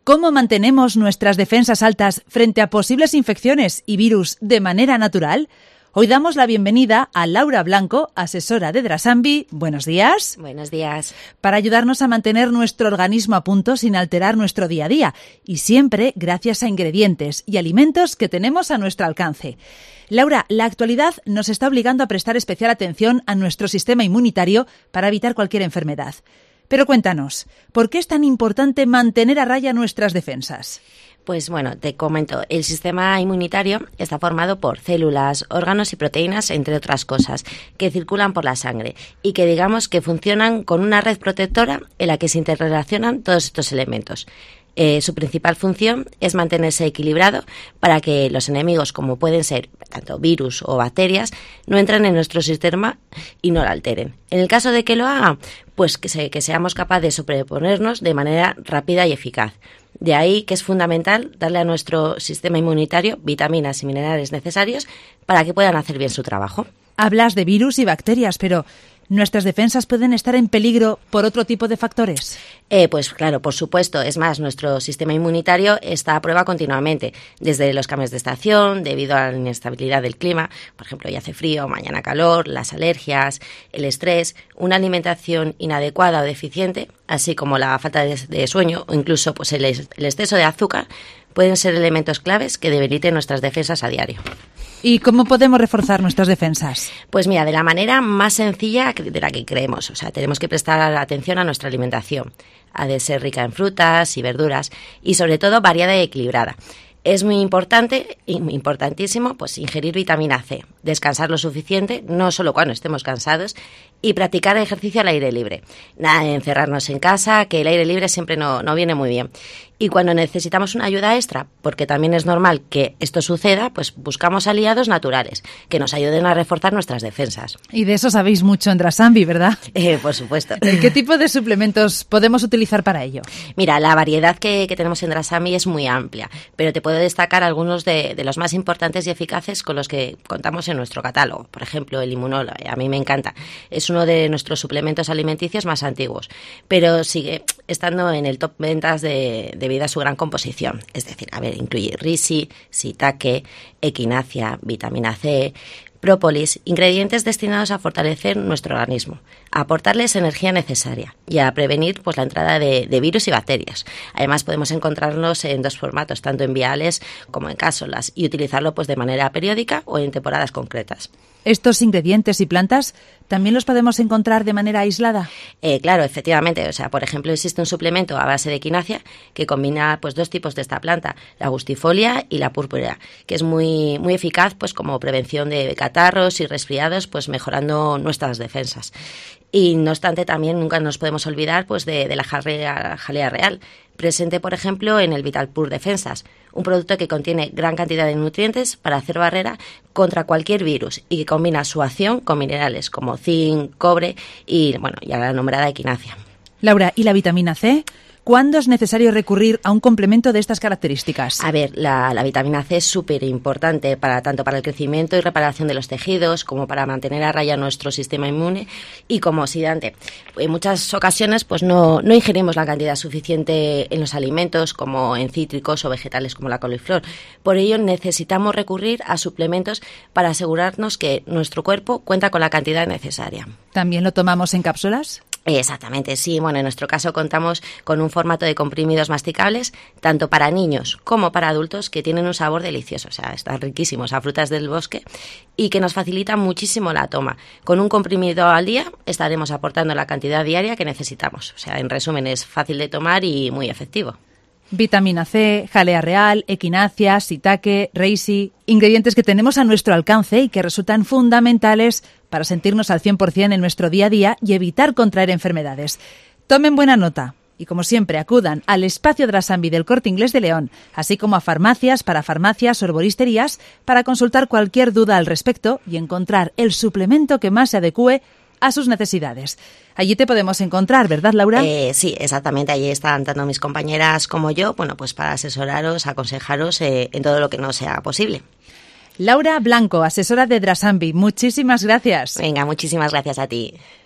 ¿Cómo mantenemos nuestras defensas altas frente a posibles infecciones y virus de manera natural? Hoy damos la bienvenida a Laura Blanco, asesora de Drasambi. Buenos días. Buenos días. Para ayudarnos a mantener nuestro organismo a punto sin alterar nuestro día a día y siempre gracias a ingredientes y alimentos que tenemos a nuestro alcance. Laura, la actualidad nos está obligando a prestar especial atención a nuestro sistema inmunitario para evitar cualquier enfermedad. Pero cuéntanos, ¿por qué es tan importante mantener a raya nuestras defensas? Pues bueno, te comento, el sistema inmunitario está formado por células, órganos y proteínas, entre otras cosas, que circulan por la sangre y que digamos que funcionan con una red protectora en la que se interrelacionan todos estos elementos. Su principal función es mantenerse equilibrado para que los enemigos, como pueden ser tanto virus o bacterias, no entren en nuestro sistema y no lo alteren. En el caso de que lo hagan, pues que seamos capaces de sobreponernos de manera rápida y eficaz. De ahí que es fundamental darle a nuestro sistema inmunitario vitaminas y minerales necesarios para que puedan hacer bien su trabajo. Hablas de virus y bacterias, pero ¿nuestras defensas pueden estar en peligro por otro tipo de factores? Pues claro, por supuesto. Es más, nuestro sistema inmunitario está a prueba continuamente, desde los cambios de estación, debido a la inestabilidad del clima, por ejemplo, hoy hace frío, mañana calor, las alergias, el estrés, una alimentación inadecuada o deficiente, así como la falta de sueño o incluso pues el exceso de azúcar, pueden ser elementos claves que debiliten nuestras defensas a diario. ¿Y cómo podemos reforzar nuestras defensas? Pues mira, de la manera más sencilla de la que creemos. O sea, tenemos que prestar atención a nuestra alimentación. Ha de ser rica en frutas y verduras y sobre todo variada y equilibrada. Es muy importante, importantísimo, pues ingerir vitamina C, descansar lo suficiente, no solo cuando estemos cansados, y practicar ejercicio al aire libre. Nada de encerrarnos en casa, que el aire libre siempre no viene muy bien. Y cuando necesitamos una ayuda extra, porque también es normal que esto suceda, pues buscamos aliados naturales que nos ayuden a reforzar nuestras defensas. Y de eso sabéis mucho en Drasambi, ¿verdad? Por supuesto. ¿Qué tipo de suplementos podemos utilizar para ello? Mira, la variedad que tenemos en Drasambi es muy amplia, pero te puedo destacar algunos de los más importantes y eficaces con los que contamos en nuestro catálogo. Por ejemplo, el Immunol, a mí me encanta. Es uno de nuestros suplementos alimenticios más antiguos, pero sigue estando en el top ventas debido a su gran composición. Es decir, incluye risi, shiitake, equinacia, vitamina C, própolis, ingredientes destinados a fortalecer nuestro organismo, a aportarles energía necesaria y a prevenir pues la entrada de virus y bacterias. Además, podemos encontrarlos en dos formatos, tanto en viales como en cápsulas, y utilizarlo pues de manera periódica o en temporadas concretas. ¿Estos ingredientes y plantas también los podemos encontrar de manera aislada? Claro, efectivamente. O sea, por ejemplo, existe un suplemento a base de equinacia que combina pues dos tipos de esta planta, la gustifolia y la púrpura, que es muy eficaz pues como prevención de catarros y resfriados, pues mejorando nuestras defensas. Y no obstante, también nunca nos podemos olvidar pues de la jalea real, presente, por ejemplo, en el Vitalpur Defensas, un producto que contiene gran cantidad de nutrientes para hacer barrera contra cualquier virus y que combina su acción con minerales como zinc, cobre y, ya la nombrada equinacia. Laura, ¿y la vitamina C? ¿Cuándo es necesario recurrir a un complemento de estas características? La vitamina C es súper importante tanto para el crecimiento y reparación de los tejidos como para mantener a raya nuestro sistema inmune y como oxidante. En muchas ocasiones pues no ingerimos la cantidad suficiente en los alimentos como en cítricos o vegetales como la coliflor. Por ello necesitamos recurrir a suplementos para asegurarnos que nuestro cuerpo cuenta con la cantidad necesaria. ¿También lo tomamos en cápsulas? Exactamente, sí. En nuestro caso contamos con un formato de comprimidos masticables, tanto para niños como para adultos, que tienen un sabor delicioso. O sea, están riquísimos a frutas del bosque y que nos facilitan muchísimo la toma. Con un comprimido al día estaremos aportando la cantidad diaria que necesitamos. O sea, en resumen, es fácil de tomar y muy efectivo. Vitamina C, jalea real, equinacia, shiitake, reishi, ingredientes que tenemos a nuestro alcance y que resultan fundamentales para sentirnos al 100% en nuestro día a día y evitar contraer enfermedades. Tomen buena nota y, como siempre, acudan al espacio Drasambi del Corte Inglés de León, así como a farmacias, parafarmacias o herboristerías para consultar cualquier duda al respecto y encontrar el suplemento que más se adecue a sus necesidades. Allí te podemos encontrar, ¿verdad, Laura? Sí, exactamente. Allí están tanto mis compañeras como yo, pues para asesoraros, aconsejaros en todo lo que no sea posible. Laura Blanco, asesora de Drasambi. Muchísimas gracias. Venga, muchísimas gracias a ti.